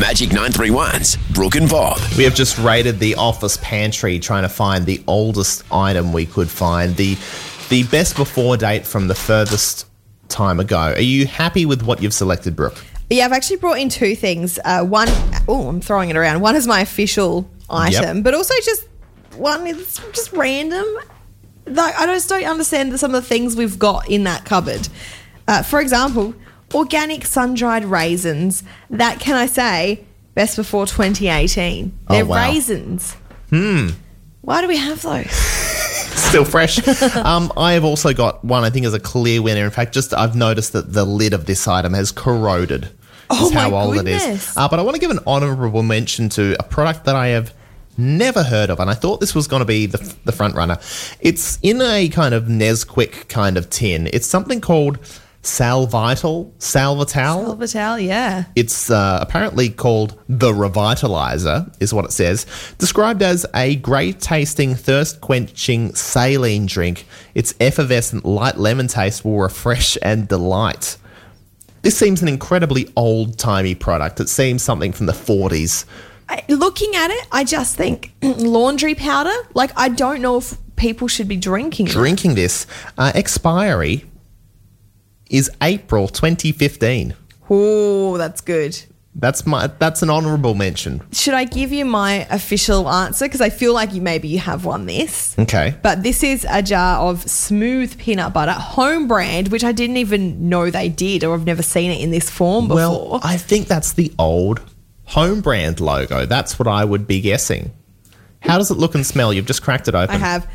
Magic 931's Brooke and Bob. We have just raided the office pantry trying to find the oldest item we could find, the best before date from the furthest time ago. Are you happy with what you've selected, Brooke? Yeah, I've actually brought in two things. One, I'm throwing it around. One is my official item, but also just one is just random. Like, I just don't understand some of the things we've got in that cupboard. For example, organic sun-dried raisins. That, can I say, best before 2018. They're raisins. Why do we have those? Still fresh. I have also got one I think is a clear winner. In fact, I've noticed that the lid of this item has corroded. Oh, is how my old goodness. it is. But I want to give an honourable mention to a product that I have never heard of, and I thought this was going to be the front runner. It's in a kind of Nesquik kind of tin. It's something called Salvital. Salvital, yeah. It's apparently called the Revitalizer, is what it says. Described as a great tasting, thirst quenching saline drink. Its effervescent light lemon taste will refresh and delight. This seems an incredibly old-timey product. It seems something from the 40s. Looking at it, I just think laundry powder. Like, I don't know if people should be drinking this. Expiry is April 2015. Oh, that's good. That's an honourable mention. Should I give you my official answer? Because I feel like maybe you have won this. Okay. But this is a jar of smooth peanut butter, home brand, which I didn't even know they did, or I've never seen it in this form before. Well, I think that's the old home brand logo. That's what I would be guessing. How does it look and smell? You've just cracked it open. I have.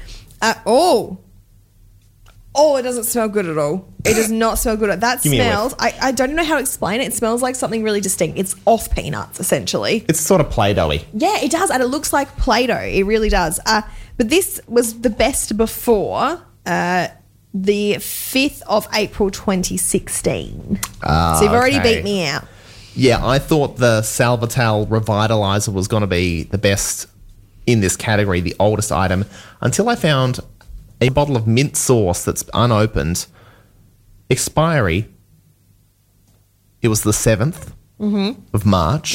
It doesn't smell good at all. It does not smell good. That smells, I don't know how to explain it. It smells like something really distinct. It's off peanuts, essentially. It's sort of Play-Doh-y. Yeah, it does. And it looks like Play-Doh. It really does. But this was the best before the 5th of April 2016. So you've already beat me out. Yeah, I thought the Salvital Revitalizer was going to be the best in this category, the oldest item, until I found a bottle of mint sauce that's unopened. Expiry, it was the 7th of March,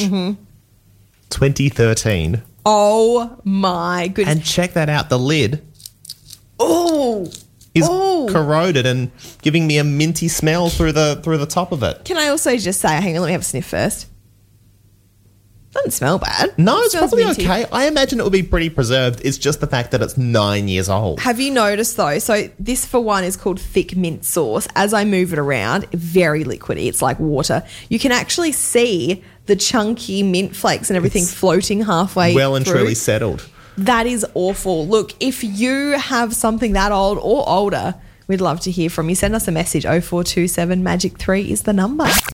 2013. Oh, my goodness. And check that out, the lid is Oh. corroded and giving me a minty smell through the top of it. Can I also just say, hang on, let me have a sniff first. Doesn't smell bad. No, It it's smells probably minty. okay. I imagine it would be pretty preserved. It's just the fact that it's 9 years old. Have you noticed though? So this for one is called thick mint sauce. As I move it around, very liquidy. It's like water. You can actually see the chunky mint flakes and everything floating halfway Well and through. truly settled. That is awful. Look, if you have something that old or older, we'd love to hear from you. Send us a message. 0427 Magic 3 is the number.